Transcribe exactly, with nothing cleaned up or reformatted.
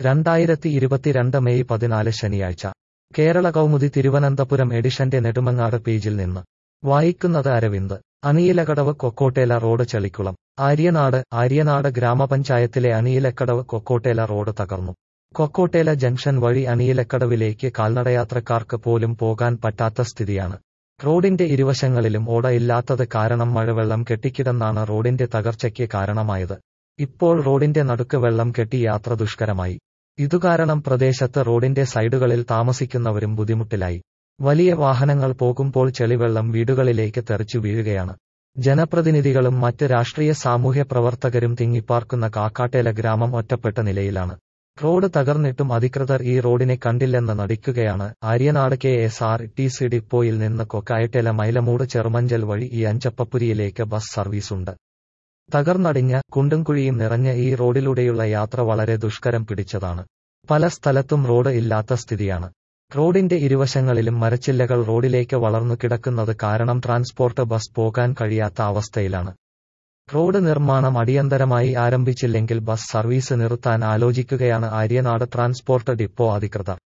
രണ്ടായിരത്തി ഇരുപത്തിരണ്ട് മെയ് പതിനാല് ശനിയാഴ്ച കേരള കൗമുദി തിരുവനന്തപുരം എഡിഷന്റെ നെടുമങ്ങാട് പേജിൽ നിന്ന് വായിക്കുന്നത് അരവിന്ദ്. അണിയിലക്കടവ് കൊക്കോട്ടേല റോഡ് ചെളിക്കുളം. ആര്യനാട് ആര്യനാട് ഗ്രാമപഞ്ചായത്തിലെ അണിയിലക്കടവ് കൊക്കോട്ടേല റോഡ് തകർന്നു. കൊക്കോട്ടേല ജംഗ്ഷൻ വഴി അണിയിലക്കടവിലേക്ക് കാൽനടയാത്രക്കാർക്ക് പോലും പോകാൻ പറ്റാത്ത സ്ഥിതിയാണ്. റോഡിന്റെ ഇരുവശങ്ങളിലും ഓട ഇല്ലാത്തത് കാരണം മഴവെള്ളം കെട്ടിക്കിടന്നാണ് റോഡിന്റെ തകർച്ചയ്ക്ക് കാരണമായത്. ഇപ്പോൾ റോഡിന്റെ നടുക്ക് വെള്ളം കെട്ടി യാത്ര ദുഷ്കരമായി. ഇതുകാരണം പ്രദേശത്ത് റോഡിന്റെ സൈഡുകളിൽ താമസിക്കുന്നവരും ബുദ്ധിമുട്ടിലായി. വലിയ വാഹനങ്ങൾ പോകുമ്പോൾ ചെളിവെള്ളം വീടുകളിലേക്ക് തെറിച്ചു വീഴുകയാണ്. ജനപ്രതിനിധികളും മറ്റ് രാഷ്ട്രീയ സാമൂഹ്യ പ്രവർത്തകരും തിങ്ങിപ്പാർക്കുന്ന കാക്കാട്ടേല ഗ്രാമം ഒറ്റപ്പെട്ട നിലയിലാണ്. റോഡ് തകർന്നിട്ടും അധികൃതർ ഈ റോഡിനെ കണ്ടില്ലെന്ന് നടിക്കുകയാണ്. Aryanad K S R T C ഡിപ്പോയിൽ നിന്ന് കൊക്കായട്ടേല മൈലമൂട് ചെറുമഞ്ചൽ വഴി ഈ അഞ്ചപ്പപ്പുരിയിലേക്ക് ബസ് സർവീസുണ്ട്. തകർന്നടിഞ്ഞ കുണ്ടും കുഴിയും നിറഞ്ഞ ഈ റോഡിലൂടെയുള്ള യാത്ര വളരെ ദുഷ്കരം പിടിച്ചതാണ്. പല സ്ഥലത്തും റോഡ് ഇല്ലാത്ത സ്ഥിതിയാണ്. റോഡിന്റെ ഇരുവശങ്ങളിലും മരച്ചില്ലകൾ റോഡിലേക്ക് വളർന്നു കിടക്കുന്നത് കാരണം ട്രാൻസ്പോർട്ട് ബസ് പോകാൻ കഴിയാത്ത അവസ്ഥയിലാണ്. റോഡ് നിർമ്മാണം അടിയന്തരമായി ആരംഭിച്ചില്ലെങ്കിൽ ബസ് സർവീസ് നിർത്താൻ ആലോചിക്കുകയാണ് ആര്യനാട് ട്രാൻസ്പോർട്ട് ഡിപ്പോ അധികൃതർ.